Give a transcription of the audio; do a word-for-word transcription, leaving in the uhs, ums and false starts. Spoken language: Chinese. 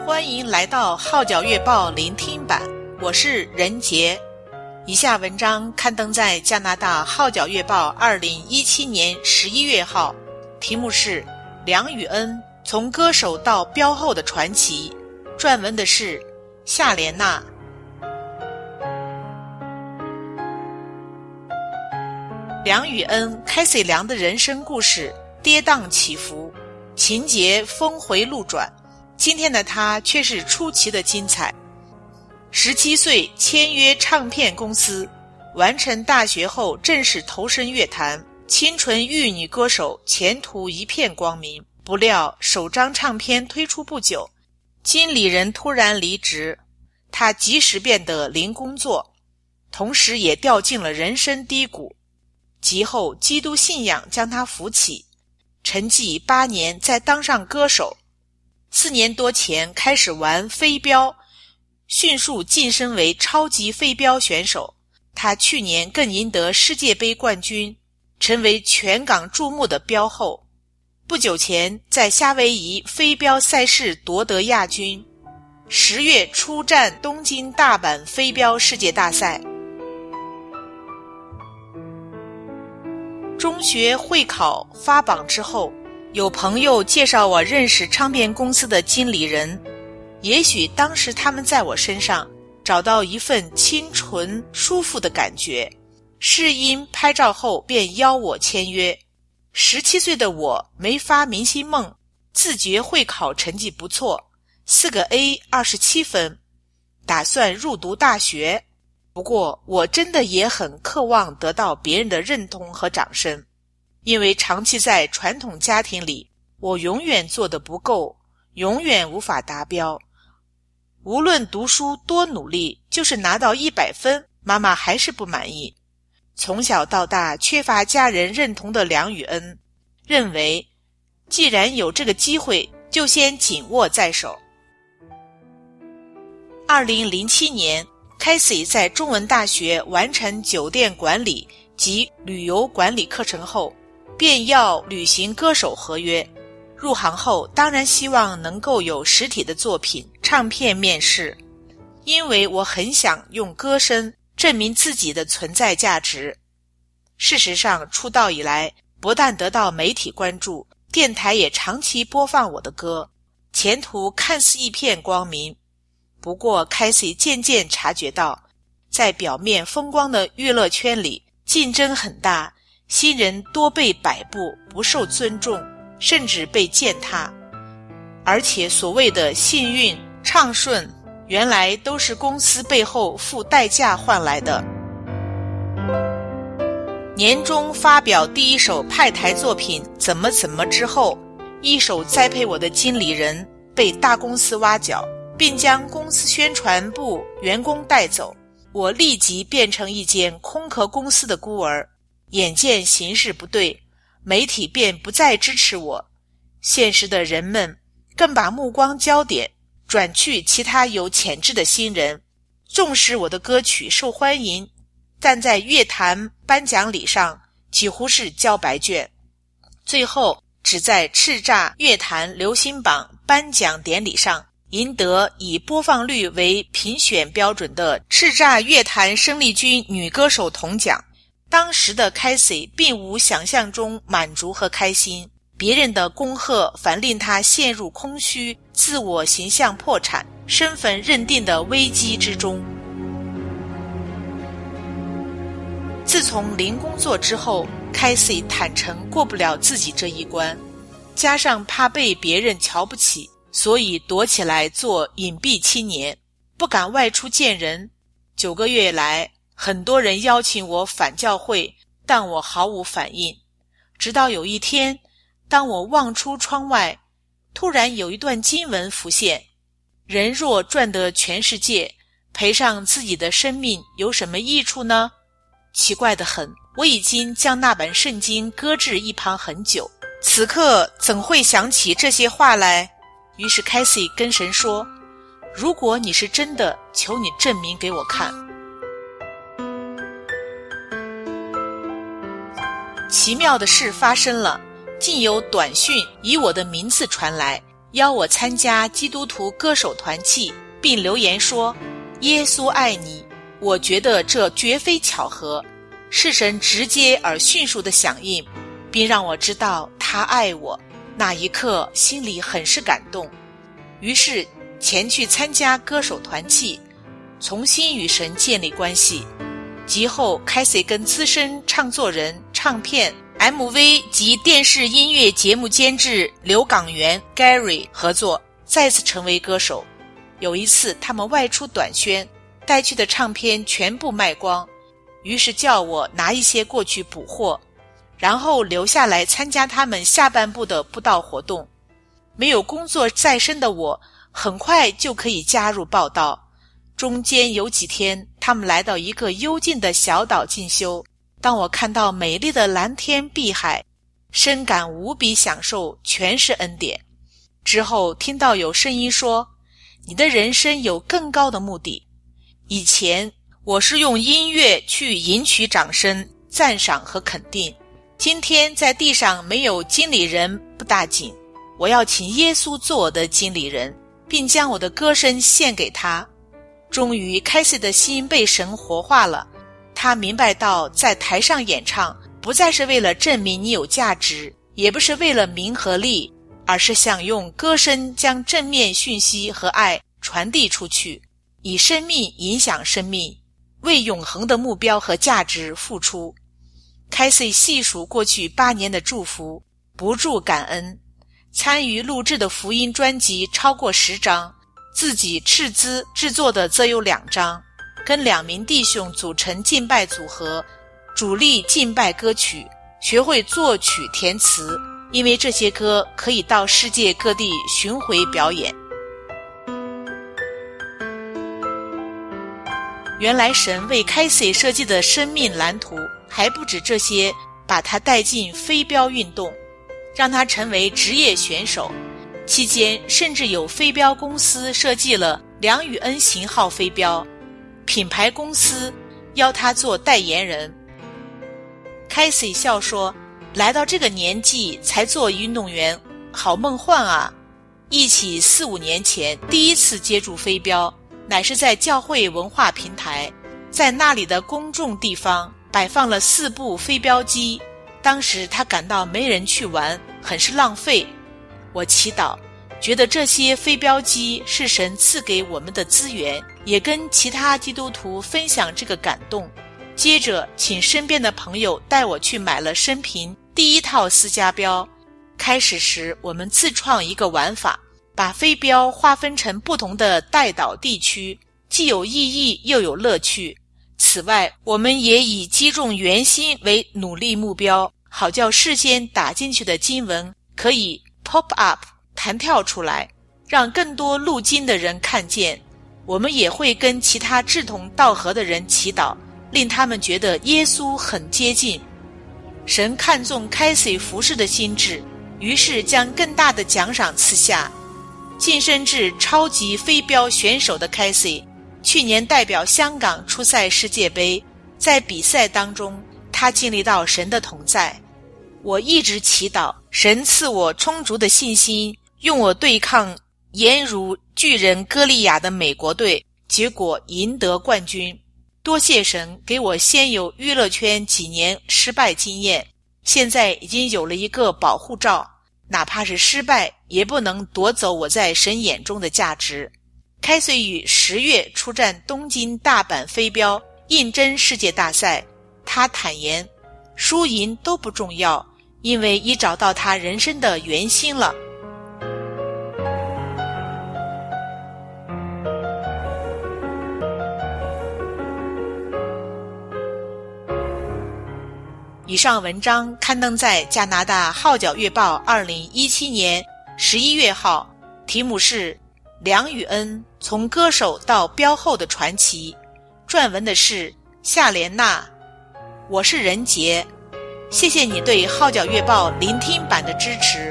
欢迎来到号角月报聆听版，我是任杰。以下文章刊登在加拿大号角月报二零一七年十一月号，题目是梁宇恩从歌手到标后的传奇，撰文的是夏莲娜。梁宇恩 Casey 梁的人生故事跌宕起伏，情节峰回路转，今天的他却是出奇的精彩。十七岁签约唱片公司，完成大学后正式投身乐坛，清纯玉女歌手，前途一片光明。不料首张唱片推出不久，经理人突然离职，他即时变得零工作，同时也掉进了人生低谷。及后基督信仰将他扶起，沉寂八年再当上歌手。四年多前开始玩飞镖，迅速晋升为超级飞镖选手。他去年更赢得世界杯冠军，成为全港注目的镖后。不久前在夏威夷飞镖赛事夺得亚军，十月出战东京大阪飞镖世界大赛。中学会考发榜之后，有朋友介绍我认识唱片公司的经理人，也许当时他们在我身上找到一份清纯舒服的感觉，试音拍照后便邀我签约。十七岁的我没发明星梦，自觉会考成绩不错，四个 A 二十七分，打算入读大学。不过我真的也很渴望得到别人的认同和掌声，因为长期在传统家庭里，我永远做得不够，永远无法达标。无论读书多努力，就是拿到一百分，妈妈还是不满意。从小到大缺乏家人认同的梁宇恩，认为既然有这个机会，就先紧握在手。二零零七年Casey 在中文大学完成酒店管理及旅游管理课程后，便要履行歌手合约。入行后当然希望能够有实体的作品、唱片面世，因为我很想用歌声证明自己的存在价值。事实上，出道以来，不但得到媒体关注，电台也长期播放我的歌，前途看似一片光明。不过 Casey 渐渐察觉到，在表面风光的娱乐圈里，竞争很大，新人多被摆布，不受尊重，甚至被践踏。而且所谓的幸运、畅顺，原来都是公司背后付代价换来的。年终发表第一首派台作品《怎么怎么》之后，一手栽培我的经理人被大公司挖角，并将公司宣传部员工带走，我立即变成一间空壳公司的孤儿。眼见形势不对，媒体便不再支持我，现实的人们更把目光焦点转去其他有潜质的新人，重视我的歌曲受欢迎，但在乐坛颁奖礼上几乎是交白卷，最后只在叱咤乐坛流行榜颁奖典礼上赢得以播放率为评选标准的叱咤乐坛生力军女歌手铜奖。当时的 Casey 并无想象中满足和开心，别人的恭贺反令他陷入空虚、自我形象破产、身份认定的危机之中。自从零工作之后， Casey 坦诚过不了自己这一关，加上怕被别人瞧不起，所以躲起来做隐蔽青年，不敢外出见人。九个月来，很多人邀请我返教会，但我毫无反应。直到有一天，当我望出窗外，突然有一段经文浮现：人若赚得全世界，赔上自己的生命有什么益处呢？奇怪得很，我已经将那本圣经搁置一旁很久，此刻怎会想起这些话来？于是 Casey 跟神说，如果你是真的，求你证明给我看。奇妙的事发生了，竟有短讯以我的名字传来， 邀我参加基督徒歌手团契，并留言说耶稣爱你。我觉得这绝非巧合，是神直接而迅速的响应，并让我知道他爱我。那一刻心里很是感动，于是前去参加歌手团契，重新与神建立关系。及后开始跟资深唱作人、唱片、M V 及电视音乐节目监制刘港元 Gary 合作，再次成为歌手。有一次他们外出短宣，带去的唱片全部卖光，于是叫我拿一些过去补货，然后留下来参加他们下半部的布道活动。没有工作在身的我，很快就可以加入报道。中间有几天，他们来到一个幽静的小岛进修。当我看到美丽的蓝天碧海，深感无比享受，全是恩典。之后听到有声音说，你的人生有更高的目的。以前我是用音乐去赢取掌声、赞赏和肯定，今天在地上没有经理人不打紧，我要请耶稣做我的经理人，并将我的歌声献给他。终于开始的心被神活化了，他明白到在台上演唱不再是为了证明你有价值，也不是为了名和利，而是想用歌声将正面讯息和爱传递出去，以生命影响生命，为永恒的目标和价值付出。开始细数过去八年的祝福，不住感恩。参与录制的福音专辑超过十张，自己斥资制作的则有两张，跟两名弟兄组成敬拜组合，主力敬拜歌曲，学会作曲填词，因为这些歌可以到世界各地巡回表演。原来神为开始设计的生命蓝图还不止这些，把他带进飞镖运动，让他成为职业选手。期间甚至有飞镖公司设计了梁宇恩型号飞镖，品牌公司邀他做代言人。凯西笑说，来到这个年纪才做运动员，好梦幻啊。一起四五年前第一次接触飞镖，乃是在教会文化平台，在那里的公众地方摆放了四部飞镖机，当时他感到没人去玩，很是浪费。我祈祷，觉得这些飞镖机是神赐给我们的资源，也跟其他基督徒分享这个感动。接着请身边的朋友带我去买了生平第一套私家镖。开始时我们自创一个玩法，把飞镖划分成不同的带岛地区，既有意义又有乐趣。此外，我们也以击中圆心为努力目标，好叫事先打进去的经文可以 pop up 弹跳出来，让更多路经的人看见。我们也会跟其他志同道合的人祈祷，令他们觉得耶稣很接近。神看重开始服侍的心智，于是将更大的奖赏赐下。晋升至超级飞镖选手的凯西，去年代表香港出赛世界杯，在比赛当中他经历到神的同在。我一直祈祷神赐我充足的信心，用我对抗严如巨人歌利亚的美国队，结果赢得冠军。多谢神给我先有娱乐圈几年失败经验，现在已经有了一个保护罩，哪怕是失败也不能夺走我在神眼中的价值。开随于十月出战东京大阪飞镖应征世界大赛，他坦言输赢都不重要，因为已找到他人生的原心了。以上文章刊登在加拿大号角月报二零一七年十一月号，题目是梁宇恩从歌手到标后的传奇，撰文的是夏莲娜。我是任杰，谢谢你对号角月报聆听版的支持。